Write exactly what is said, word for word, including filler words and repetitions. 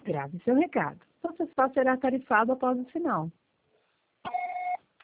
Grave seu recado. Seu espaço será tarifado após o sinal.